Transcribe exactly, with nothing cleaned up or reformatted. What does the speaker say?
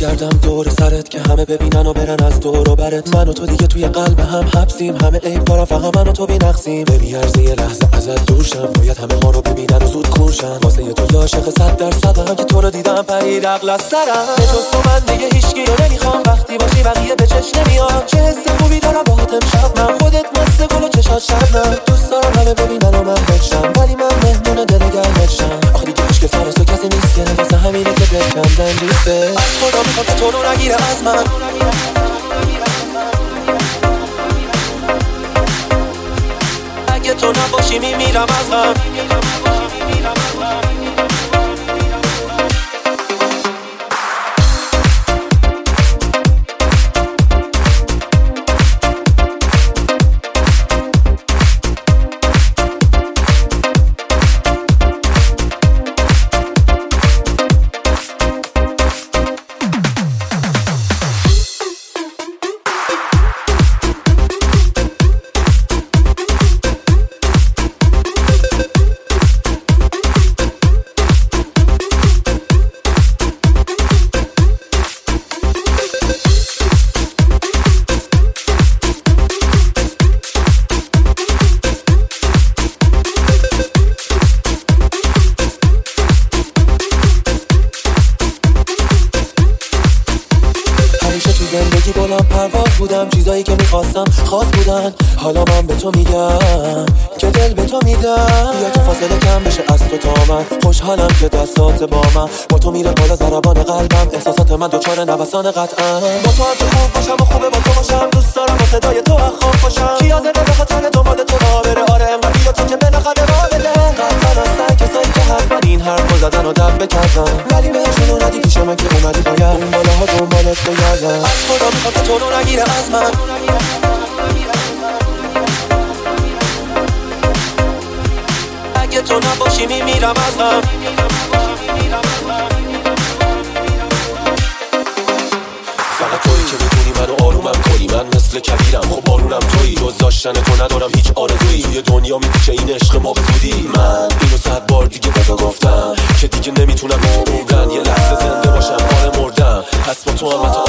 بگردم دور سرت که همه ببینن و برن از دور و برت. من و تو دیگه توی قلب هم حبسیم، همه عیب دارن فقط من و تو بی‌نقصیم. نمیارزه یه لحظه ازت دور شم، باید همه ما رو ببینن و زود کورشن. واسه یه تو عاشق صد درصدم که تو رو دیدم پرید عقل از سرم. به جز تو من دیگه هیچکی رو نمیخوام، وقتی باشی بقیه به چش نمیان. چه حس خوبی دارم باهات امشب من، خودت مست گل و چشات شبنم. دوست دارم همه ببینن و من بشم، ولی من مهمون دل گرمشم. آخه دیگه خوشگل تر از تو کسی نیست که واسه همینه که بکم دنجیسته. از خدا میخوام که تو رو نگیره از من، اگه تو نباشی میمیرم از غم. زندگی بلند پرواز بودم، چیزایی که میخواستم خاص بودن. حالا من به تو میگم که دل به تو میدم. بیا که فاصله کم بشه از تو تا من، خوشحالم که دستات با من. با تو میره بالا ضربان قلبم، احساسات من دوچار نوسان قطعا. با تو هم که خوب باشم و خوبه با تو باشم، دوست دارم با صدای تو اخواب باشم. کی حاضره به خاطر دنبال تو راه بره؟ آره انقدر بیا تو که بالاخره راه بده. قطعا هستن کسایی که حتما این حرفو زدن و دب بکردن، ولی بهشون ندی پیش من که اومدی باید اون بالاها دنبالت بگردن. از خدا میخواد که تو رو نگیره از من، اگه تو نباشی میمیرم از غم. فقط تویی که میتونی منو آرومم کنی، من مثل کبیرم خب بارونم تویی. جز داشتن تو ندارم هیچ آرزویی، توی دنیا میپیچه این عشق ما به زودی. من اینو صد بار دیگه با تو گفتم که دیگه نمیتونم به تو موندن. یه لحظه زنده باشم آره مردم، پس با تو هم